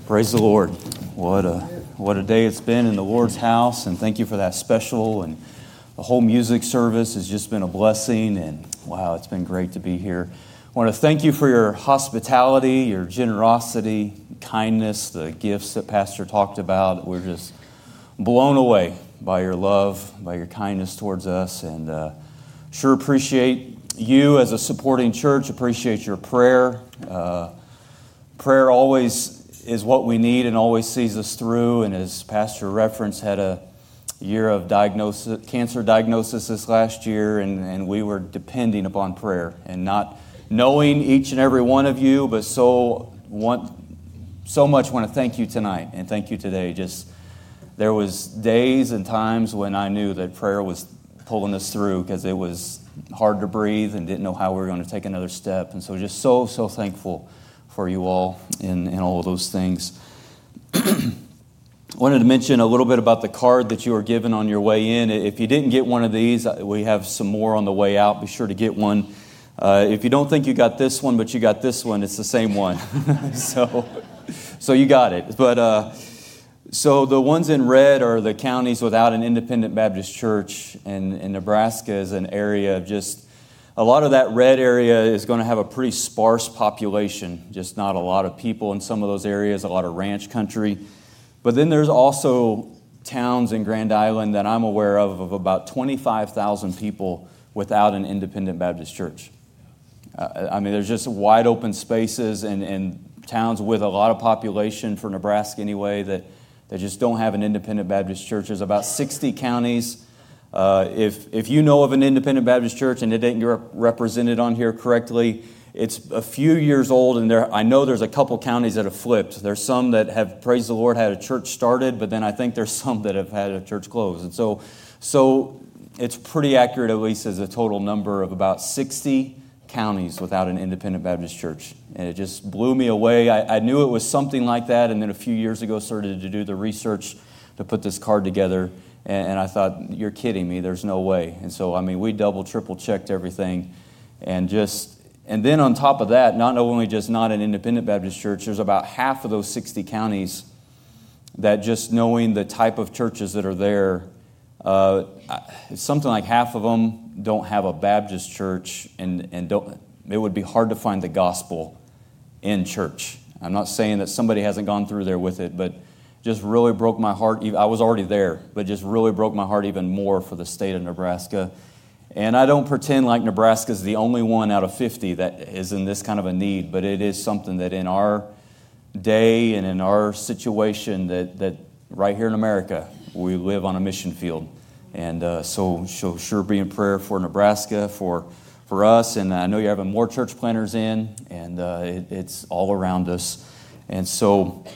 Praise the Lord. What a day it's been in the Lord's house, and thank you for that special, and the whole music service has just been a blessing, and wow, it's been great to be here. I want to thank you for your hospitality, your generosity, kindness, the gifts that Pastor talked about. We're just blown away by your love, by your kindness towards us, and sure appreciate you as a supporting church, appreciate your prayer. Prayer always is what we need and always sees us through. And as Pastor referenced, had a year of cancer diagnosis this last year, and we were depending upon prayer and not knowing each and every one of you, but so much want to thank you tonight and thank you today. Just there was days and times when I knew that prayer was pulling us through because it was hard to breathe and didn't know how we were going to take another step. And so just so thankful for you all in all of those things. I wanted to mention a little bit about the card that you were given on your way in. If you didn't get one of these, we have some more on the way out. Be sure to get one. If you don't think you got this one, but you got this one, it's the same one. So you got it. But so the ones in red are the counties without an independent Baptist church, and Nebraska is an area of just a lot of that red area is going to have a pretty sparse population, just not a lot of people in some of those areas, a lot of ranch country. But then there's also towns in Grand Island that I'm aware of about 25,000 people without an independent Baptist church. I mean, there's just wide open spaces and towns with a lot of population for Nebraska anyway that just don't have an independent Baptist church. There's about 60 counties. If you know of an independent Baptist church and it didn't get represented on here correctly, it's a few years old, and I know there's a couple counties that have flipped. There's some that have, praise the Lord, had a church started, but then I think there's some that have had a church closed. And so it's pretty accurate, at least as a total number of about 60 counties without an independent Baptist church. And it just blew me away. I knew it was something like that, and then a few years ago started to do the research to put this card together. And I thought, you're kidding me, there's no way. And so, I mean, we double, triple checked everything. And then on top of that, not only just not an independent Baptist church, there's about half of those 60 counties that, just knowing the type of churches that are there, it's something like half of them don't have a Baptist church, and it would be hard to find the gospel in church. I'm not saying that somebody hasn't gone through there with it, but just really broke my heart. I was already there, but just really broke my heart even more for the state of Nebraska. And I don't pretend like Nebraska is the only one out of 50 that is in this kind of a need, but it is something that in our day and in our situation that right here in America, we live on a mission field. And so sure be in prayer for Nebraska, for us. And I know you're having more church planters in, and it's all around us. And so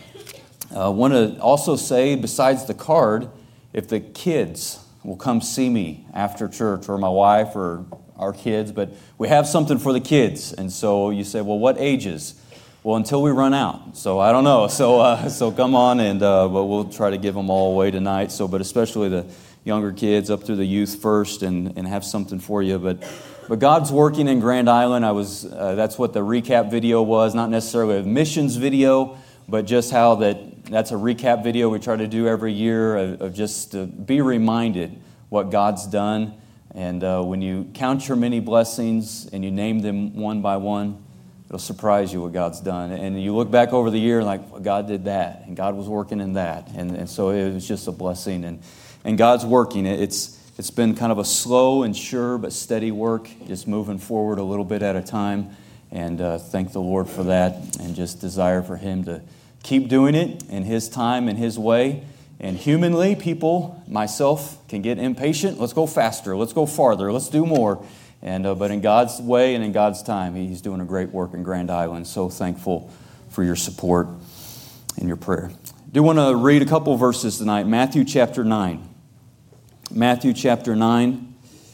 I want to also say, besides the card, if the kids will come see me after church, or my wife or our kids, but we have something for the kids. And so you say, well, what ages? Well, until we run out. So I don't know. So come on, and but we'll try to give them all away tonight. But especially the younger kids up through the youth first, and have something for you. But God's working in Grand Island. That's what the recap video was, not necessarily a missions video, but just how that's a recap video we try to do every year of just to be reminded what God's done. And when you count your many blessings and you name them one by one, it'll surprise you what God's done. And you look back over the year and like, well, God did that, and God was working in that. And so it was just a blessing. And God's working. It's been kind of a slow and sure but steady work, just moving forward a little bit at a time. And thank the Lord for that, and just desire for Him to keep doing it in His time and His way. And humanly, people, myself, can get impatient. Let's go faster. Let's go farther. Let's do more. But in God's way and in God's time, He's doing a great work in Grand Island. So thankful for your support and your prayer. I do want to read a couple verses tonight. Matthew chapter 9. Matthew chapter 9.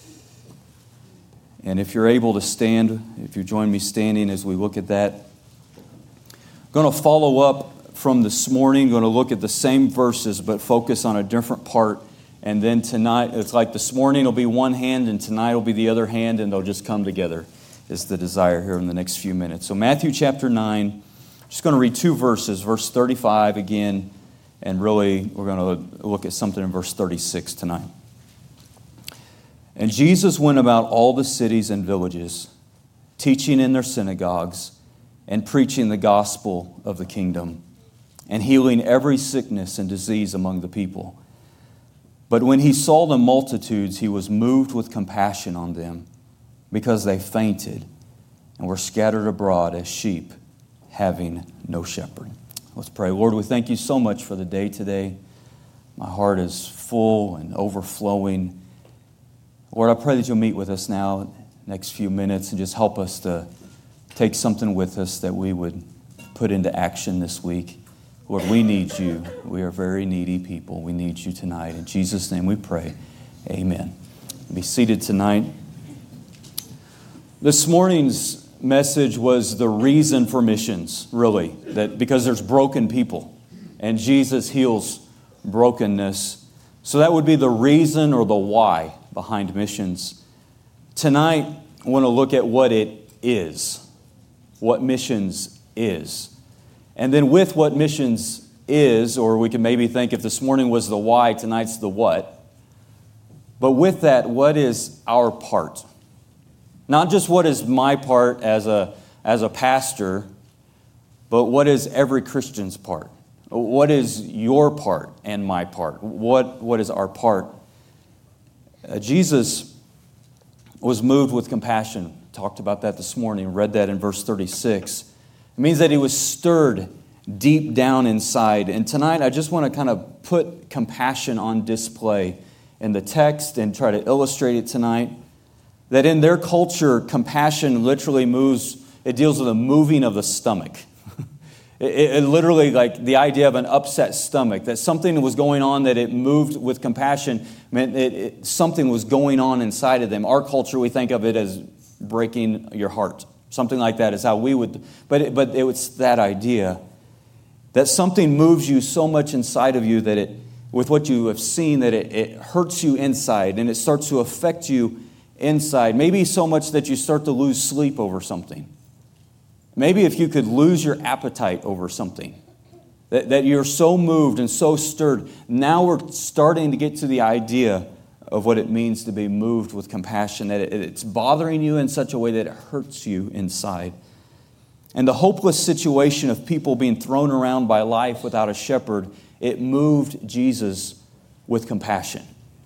And if you're able to stand, if you join me standing as we look at that. I'm going to follow up from this morning, going to look at the same verses but focus on a different part. And then tonight, it's like this morning will be one hand and tonight will be the other hand, and they'll just come together is the desire here in the next few minutes. So Matthew chapter 9, Just going to read two verses, verse 35 again, and really we're going to look at something in verse 36 tonight. And Jesus went about all the cities and villages, teaching in their synagogues and preaching the gospel of the kingdom, and healing every sickness and disease among the people. But when he saw the multitudes, he was moved with compassion on them, because they fainted and were scattered abroad as sheep having no shepherd. Let's pray. Lord, we thank you so much for the day today. My heart is full and overflowing. Lord, I pray that you'll meet with us now next few minutes and just help us to take something with us that we would put into action this week. Lord, we need you. We are very needy people. We need you tonight. In Jesus' name we pray. Amen. Be seated tonight. This morning's message was the reason for missions, really, that because there's broken people and Jesus heals brokenness. So that would be the reason or the why behind missions. Tonight, I want to look at what it is, what missions is. And then with what missions is, or we can maybe think if this morning was the why, tonight's the what. But with that, what is our part? Not just what is my part as a pastor, but what is every Christian's part? What is your part and my part? What is our part? Jesus was moved with compassion. Talked about that this morning. Read that in verse 36. It means that he was stirred deep down inside. And tonight I just want to kind of put compassion on display in the text and try to illustrate it tonight. That in their culture, compassion literally it deals with the moving of the stomach. It literally, like the idea of an upset stomach, that something was going on, that it moved with compassion, meant something was going on inside of them. Our culture, we think of it as breaking your heart. Something like that is how we would, but it was that idea that something moves you so much inside of you that with what you have seen, that it hurts you inside and it starts to affect you inside. Maybe so much that you start to lose sleep over something. Maybe if you could lose your appetite over something, that you're so moved and so stirred. Now we're starting to get to the idea of what it means to be moved with compassion, that it's bothering you in such a way that it hurts you inside. And the hopeless situation of people being thrown around by life without a shepherd, it moved Jesus with compassion.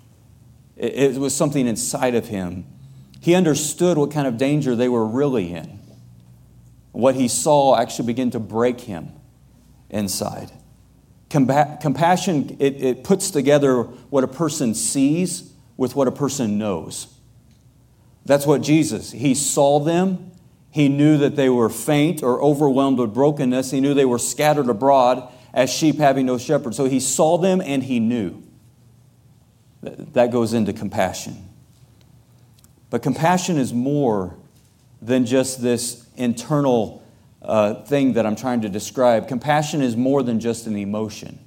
It was something inside of him. He understood what kind of danger they were really in. What he saw actually began to break him inside. Compassion, it puts together what a person sees with what a person knows. That's what Jesus, he saw them. He knew that they were faint or overwhelmed with brokenness. He knew they were scattered abroad as sheep having no shepherd. So he saw them and he knew. That goes into compassion. But compassion is more than just this internal thing that I'm trying to describe. Compassion is more than just an emotion.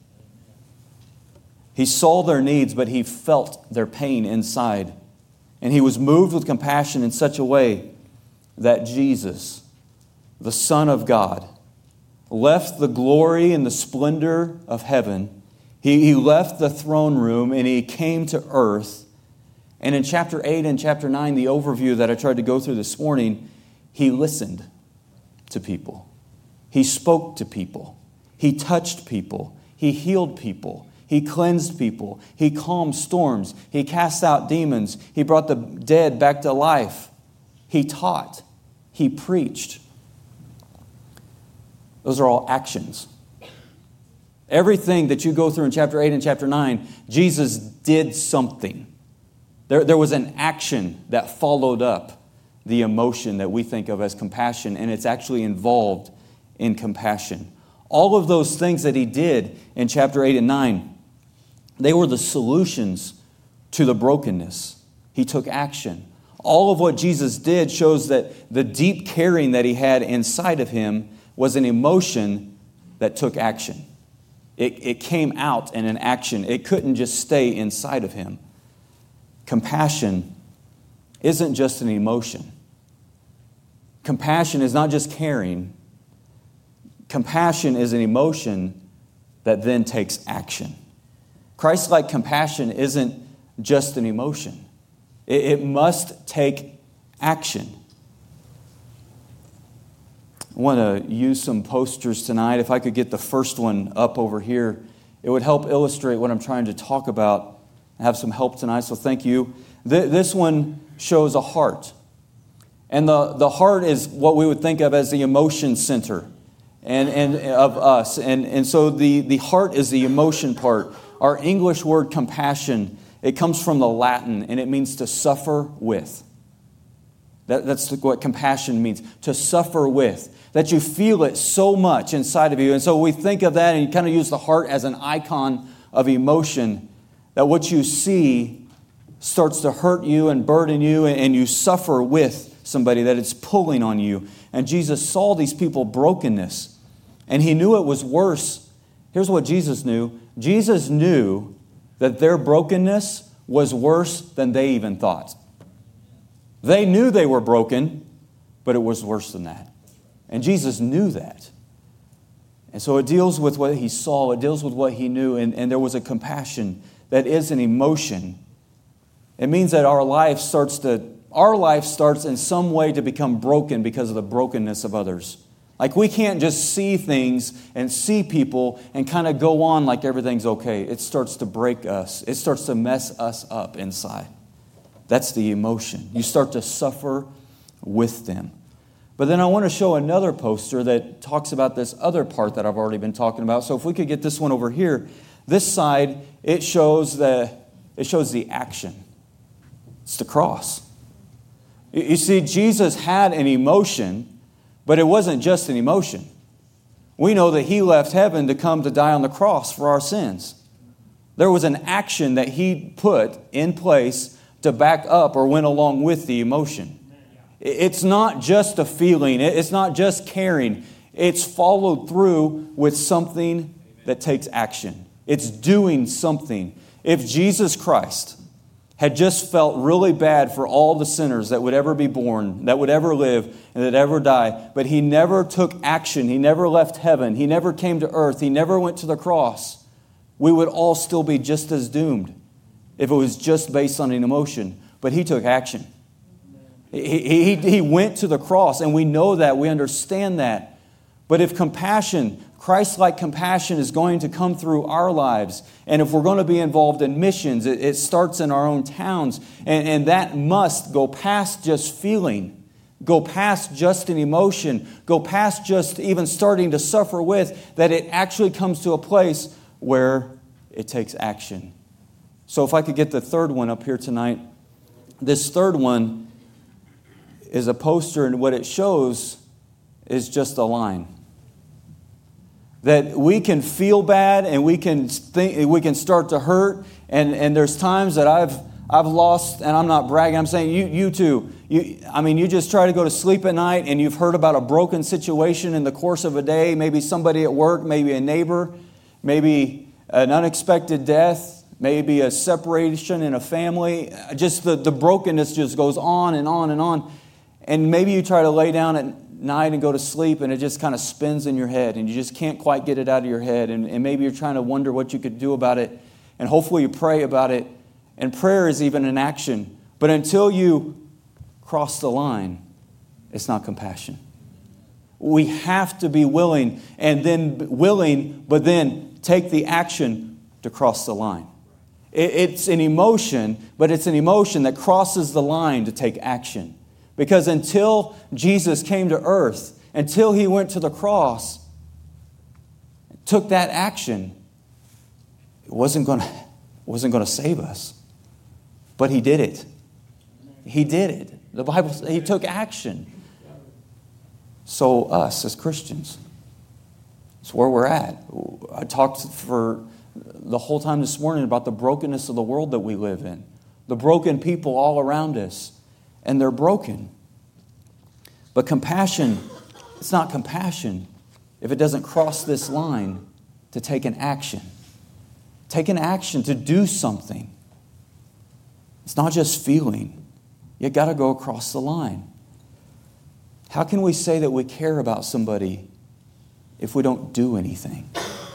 He saw their needs, but he felt their pain inside. And he was moved with compassion in such a way that Jesus, the Son of God, left the glory and the splendor of heaven. He left the throne room and he came to earth. And in chapter 8 and chapter 9, the overview that I tried to go through this morning, he listened to people. He spoke to people. He touched people. He healed people. He cleansed people. He calmed storms. He cast out demons. He brought the dead back to life. He taught. He preached. Those are all actions. Everything that you go through in chapter 8 and chapter 9, Jesus did something. There was an action that followed up the emotion that we think of as compassion, and it's actually involved in compassion. All of those things that he did in chapter 8 and 9, they were the solutions to the brokenness. He took action. All of what Jesus did shows that the deep caring that he had inside of him was an emotion that took action. It came out in an action. It couldn't just stay inside of him. Compassion isn't just an emotion. Compassion is not just caring. compassion is an emotion that then takes action. Christ-like compassion isn't just an emotion. It must take action. I want to use some posters tonight. If I could get the first one up over here, it would help illustrate what I'm trying to talk about. I have some help tonight, so thank you. This one shows a heart. And the heart is what we would think of as the emotion center and of us. And so the heart is the emotion part. Our English word compassion, it comes from the Latin, and it means to suffer with. That's what compassion means, to suffer with. That you feel it so much inside of you. And so we think of that, and you kind of use the heart as an icon of emotion, that what you see starts to hurt you and burden you, and you suffer with somebody, that it's pulling on you. And Jesus saw these people brokenness, and He knew it was worse. Here's what Jesus knew. Jesus knew that their brokenness was worse than they even thought. They knew they were broken, but it was worse than that. And Jesus knew that. And so it deals with what He saw. It deals with what He knew. And there was a compassion that is an emotion. It means that our life starts in some way to become broken because of the brokenness of others. Like we can't just see things and see people and kind of go on like everything's okay. It starts to break us. It starts to mess us up inside. That's the emotion. You start to suffer with them. But then I want to show another poster that talks about this other part that I've already been talking about. So if we could get this one over here. This side, it shows the action. It's the cross. You see, Jesus had an emotion, but it wasn't just an emotion. We know that He left heaven to come to die on the cross for our sins. There was an action that He put in place to back up or went along with the emotion. It's not just a feeling. It's not just caring. It's followed through with something that takes action. It's doing something. If Jesus Christ had just felt really bad for all the sinners that would ever be born, that would ever live, and that ever die, but He never took action. He never left heaven. He never came to earth. He never went to the cross. We would all still be just as doomed if it was just based on an emotion. But He took action. He went to the cross, and we know that. We understand that. But if compassion, Christ-like compassion, is going to come through our lives, and if we're going to be involved in missions, it starts in our own towns, and that must go past just feeling, go past just an emotion, go past just even starting to suffer with, that it actually comes to a place where it takes action. So if I could get the third one up here tonight. This third one is a poster, and what it shows is just a line. That we can feel bad, and we can start to hurt, and there's times that I've lost, and I'm not bragging, I'm saying you too. You just try to go to sleep at night, and you've heard about a broken situation in the course of a day, maybe somebody at work, maybe a neighbor, maybe an unexpected death, maybe a separation in a family. Just the brokenness just goes on and on and on. And maybe you try to lay down at night and go to sleep, and it just kind of spins in your head, and you just can't quite get it out of your head. And maybe you're trying to wonder what you could do about it. And hopefully you pray about it. And prayer is even an action. But until you cross the line, it's not compassion. We have to be willing, but then take the action to cross the line. It's an emotion, but it's an emotion that crosses the line to take action. Because until Jesus came to earth, until He went to the cross, took that action, it wasn't going to save us. But He did it. He did it. The Bible says He took action. So us as Christians, it's where we're at. I talked for the whole time this morning about the brokenness of the world that we live in. The broken people all around us. And they're broken. But compassion, it's not compassion if it doesn't cross this line to take an action. Take an action to do something. It's not just feeling. You got to go across the line. How can we say that we care about somebody if we don't do anything?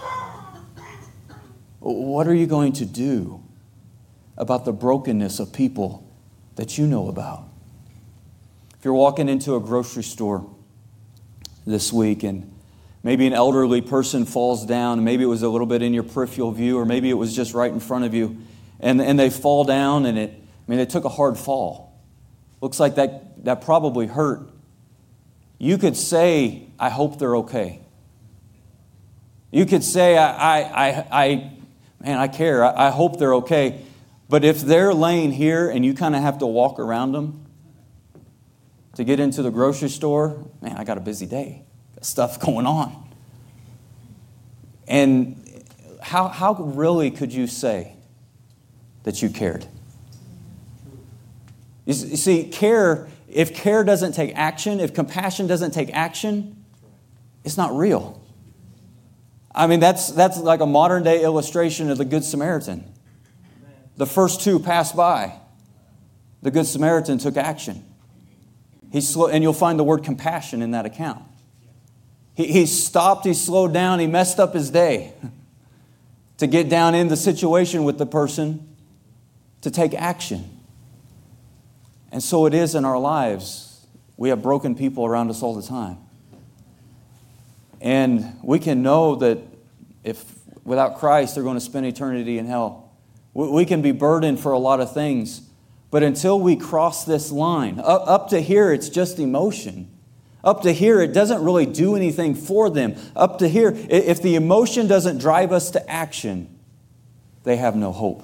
What are you going to do about the brokenness of people that you know about? If you're walking into a grocery store this week and maybe an elderly person falls down, and maybe it was a little bit in your peripheral view, or maybe it was just right in front of you, and they fall down, and they took a hard fall. Looks like that probably hurt. You could say, I hope they're okay. You could say, I care. I hope they're okay. But if they're laying here and you kind of have to walk around them to get into the grocery store, man, I got a busy day. Got stuff going on. And how really could you say that you cared? You see, if care doesn't take action, if compassion doesn't take action, it's not real. I mean, that's like a modern day illustration of the Good Samaritan. The first two passed by. The Good Samaritan took action. And you'll find the word compassion in that account. He stopped, he slowed down, he messed up his day to get down in the situation with the person to take action. And so it is in our lives. We have broken people around us all the time. And we can know that if without Christ, they're going to spend eternity in hell. We can be burdened for a lot of things. But until we cross this line, up to here, it's just emotion. Up to here, it doesn't really do anything for them. Up to here, if the emotion doesn't drive us to action, they have no hope.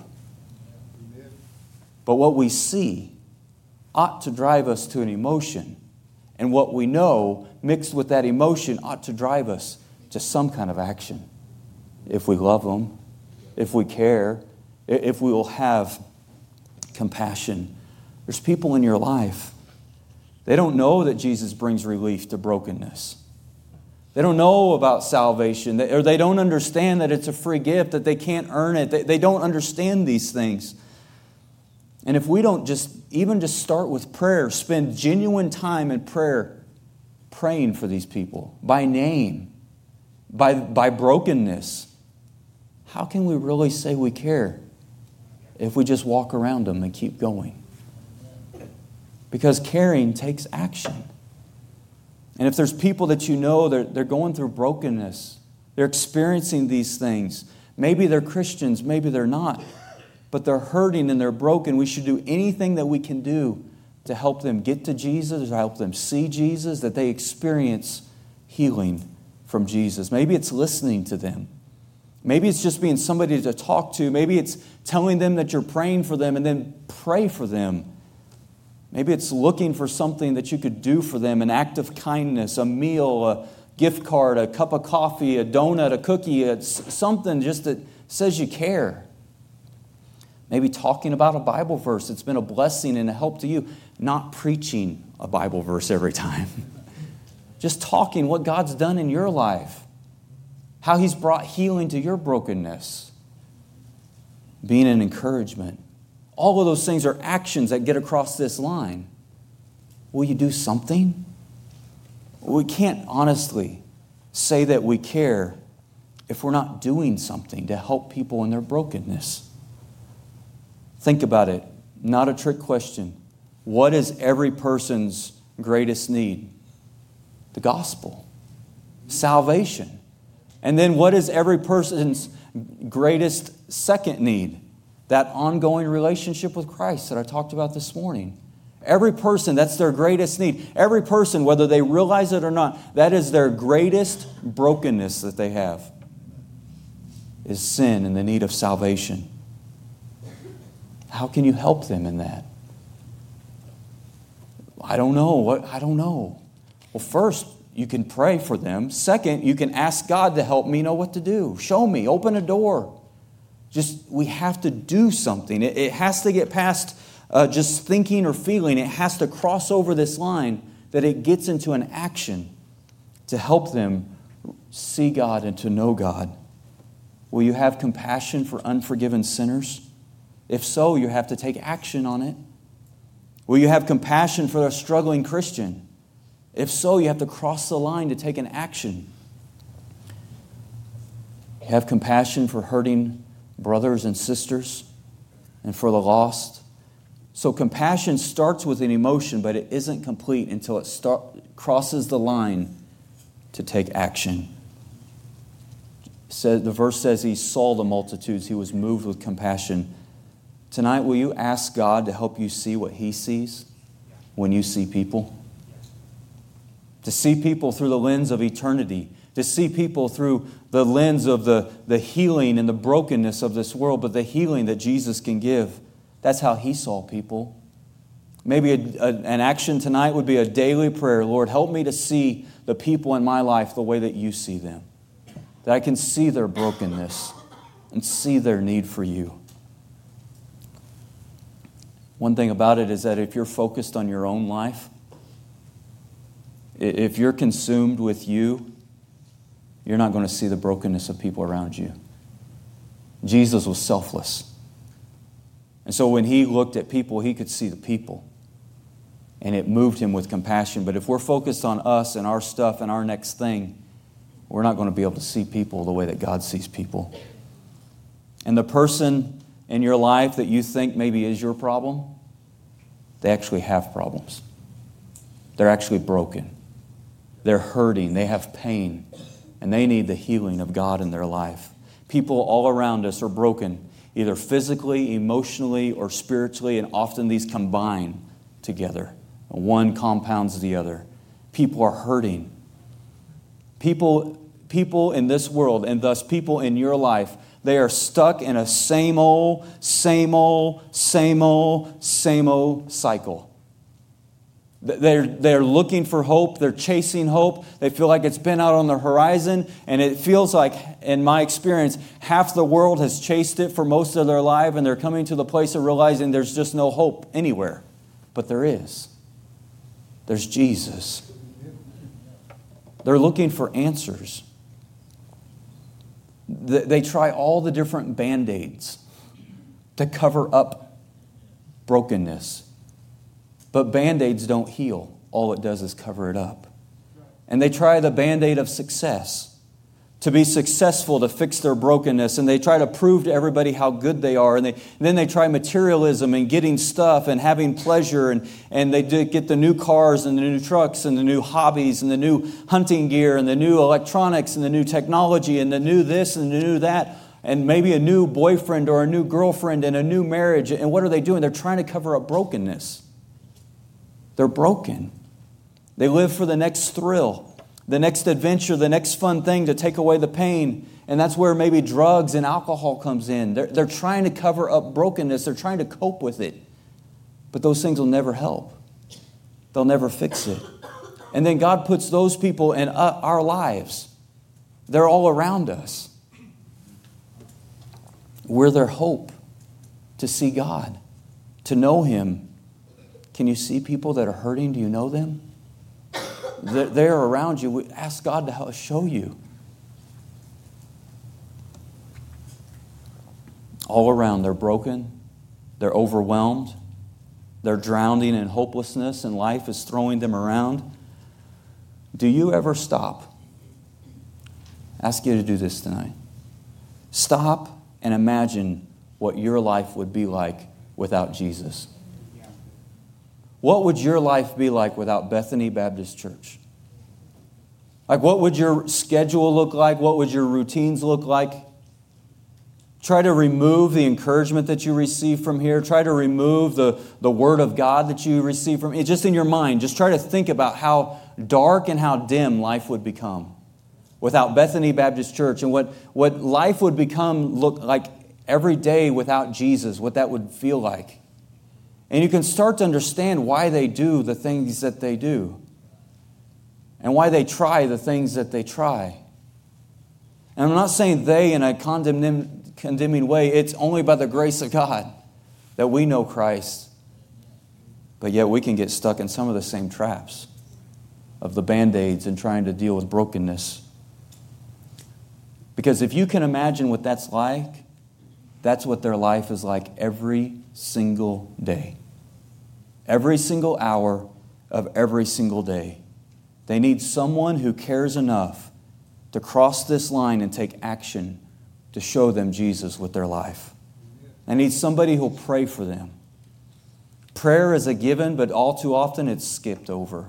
But what we see ought to drive us to an emotion. And what we know, mixed with that emotion, ought to drive us to some kind of action. If we love them, if we care, if we will have compassion. There's people in your life, they don't know that Jesus brings relief to brokenness. They don't know about salvation, or they don't understand that it's a free gift, that they can't earn it. They don't understand these things. And if we don't just start with prayer, spend genuine time in prayer, praying for these people by name, by brokenness, how can we really say we care if we just walk around them and keep going? Because caring takes action. And if there's people that you know, they're going through brokenness, they're experiencing these things. Maybe they're Christians, maybe they're not. But they're hurting and they're broken. We should do anything that we can do to help them get to Jesus, or help them see Jesus, that they experience healing from Jesus. Maybe it's listening to them. Maybe it's just being somebody to talk to. Maybe it's telling them that you're praying for them and then pray for them. Maybe it's looking for something that you could do for them, an act of kindness, a meal, a gift card, a cup of coffee, a donut, a cookie, something just that says you care. Maybe talking about a Bible verse that's been a blessing and a help to you. Not preaching a Bible verse every time. Just talking what God's done in your life. How He's brought healing to your brokenness. Being an encouragement. All of those things are actions that get across this line. Will you do something? We can't honestly say that we care if we're not doing something to help people in their brokenness. Think about it. Not a trick question. What is every person's greatest need? The gospel. Salvation. And then what is every person's greatest second need? That ongoing relationship with Christ that I talked about this morning. Every person, that's their greatest need. Every person, whether they realize it or not, that is their greatest brokenness that they have. Is sin and the need of salvation. How can you help them in that? I don't know. I don't know. Well, first, you can pray for them. Second, you can ask God to help me know what to do. Show me. Open a door. We have to do something. It has to get past just thinking or feeling. It has to cross over this line that it gets into an action to help them see God and to know God. Will you have compassion for unforgiven sinners? If so, you have to take action on it. Will you have compassion for a struggling Christian? If so, you have to cross the line to take an action. You have compassion for hurting brothers and sisters and for the lost. So compassion starts with an emotion, but it isn't complete until it crosses the line to take action. The verse says he saw the multitudes. He was moved with compassion. Tonight, will you ask God to help you see what He sees when you see people? To see people through the lens of eternity. To see people through the lens of the healing and the brokenness of this world, but the healing that Jesus can give. That's how He saw people. Maybe an action tonight would be a daily prayer. Lord, help me to see the people in my life the way that You see them. That I can see their brokenness and see their need for You. One thing about it is that if you're focused on your own life, if you're consumed with you, you're not going to see the brokenness of people around you. Jesus was selfless. And so when He looked at people, He could see the people. And it moved Him with compassion. But if we're focused on us and our stuff and our next thing, we're not going to be able to see people the way that God sees people. And the person in your life that you think maybe is your problem, they actually have problems. They're actually broken. They're hurting. They have pain. And they need the healing of God in their life. People all around us are broken, either physically, emotionally, or spiritually, and often these combine together. One compounds the other. People are hurting. People in this world, and thus people in your life, they are stuck in a same old cycle. They're looking for hope. They're chasing hope. They feel like it's been out on the horizon. And it feels like, in my experience, half the world has chased it for most of their life. And they're coming to the place of realizing there's just no hope anywhere. But there is. There's Jesus. They're looking for answers. They try all the different Band-Aids to cover up brokenness. But Band-Aids don't heal. All it does is cover it up. And they try the Band-Aid of success, to be successful, to fix their brokenness. And they try to prove to everybody how good they are. And then they try materialism and getting stuff and having pleasure. And they get the new cars and the new trucks and the new hobbies and the new hunting gear and the new electronics and the new technology and the new this and the new that. And maybe a new boyfriend or a new girlfriend and a new marriage. And what are they doing? They're trying to cover up brokenness. They're broken. They live for the next thrill, the next adventure, the next fun thing to take away the pain. And that's where maybe drugs and alcohol comes in. They're trying to cover up brokenness. They're trying to cope with it. But those things will never help. They'll never fix it. And then God puts those people in our lives. They're all around us. We're their hope to see God, to know Him. Can you see people that are hurting? Do you know them? They're around you. Ask God to help show you. All around, they're broken. They're overwhelmed. They're drowning in hopelessness, and life is throwing them around. Do you ever stop? Ask you to do this tonight. Stop and imagine what your life would be like without Jesus. What would your life be like without Bethany Baptist Church? Like, what would your schedule look like? What would your routines look like? Try to remove the encouragement that you receive from here. Try to remove the Word of God that you receive from it. Just in your mind, just try to think about how dark and how dim life would become without Bethany Baptist Church, and what life would look like every day without Jesus, what that would feel like. And you can start to understand why they do the things that they do. And why they try the things that they try. And I'm not saying they in a condemning way. It's only by the grace of God that we know Christ. But yet we can get stuck in some of the same traps of the Band-Aids and trying to deal with brokenness. Because if you can imagine what that's like, that's what their life is like every single day. Every single hour of every single day. They need someone who cares enough to cross this line and take action to show them Jesus with their life. They need somebody who'll pray for them. Prayer is a given, but all too often it's skipped over.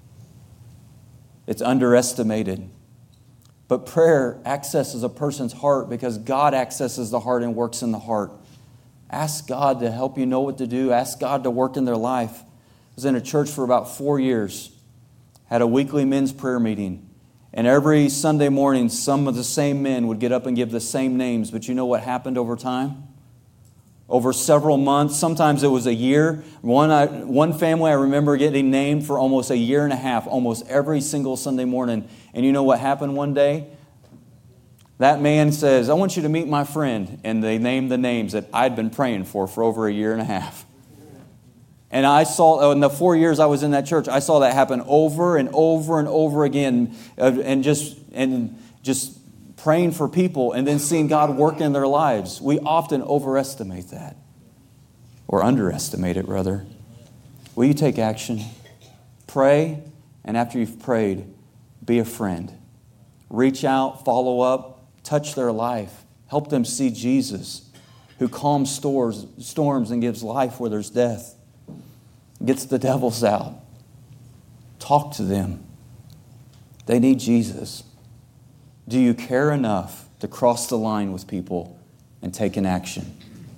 It's underestimated. But prayer accesses a person's heart because God accesses the heart and works in the heart. Ask God to help you know what to do. Ask God to work in their life. I was in a church for about 4 years. Had a weekly men's prayer meeting. And every Sunday morning, some of the same men would get up and give the same names. But you know what happened over time? Over several months, sometimes it was a year. One family I remember getting named for almost a year and a half, almost every single Sunday morning. And you know what happened one day? That man says, I want you to meet my friend. And they named the names that I'd been praying for over a year and a half. And I saw, in the 4 years I was in that church, I saw that happen over and over and over again. And just praying for people and then seeing God work in their lives. We often overestimate that. Or underestimate it, rather. Will you take action? Pray, and after you've prayed, be a friend. Reach out, follow up, touch their life. Help them see Jesus, who calms storms and gives life where there's death. Gets the devils out. Talk to them. They need Jesus. Do you care enough to cross the line with people and take an action?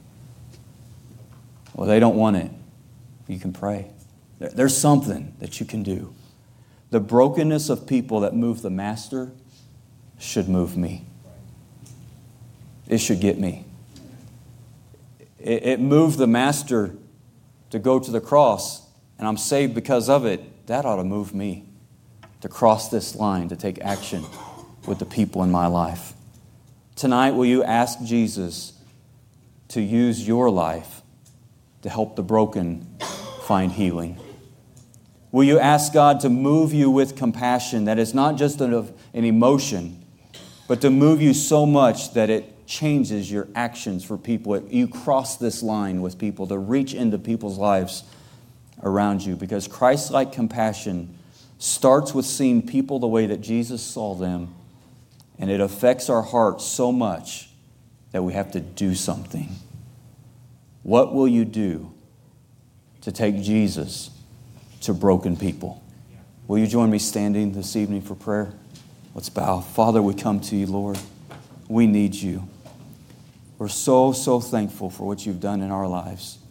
Well, they don't want it. You can pray. There's something that you can do. The brokenness of people that move the Master should move me. It should get me. It moved the Master to go to the cross, and I'm saved because of it. That ought to move me to cross this line, to take action with the people in my life. Tonight, will you ask Jesus to use your life to help the broken find healing? Will you ask God to move you with compassion that is not just an emotion, but to move you so much that it changes your actions for people? You cross this line with people to reach into people's lives around you, because Christ-like compassion starts with seeing people the way that Jesus saw them, and it affects our hearts so much that we have to do something. What will you do to take Jesus to broken people? Will you join me standing this evening for prayer? Let's bow. Father, we come to you, Lord. We need you. We're so thankful for what you've done in our lives.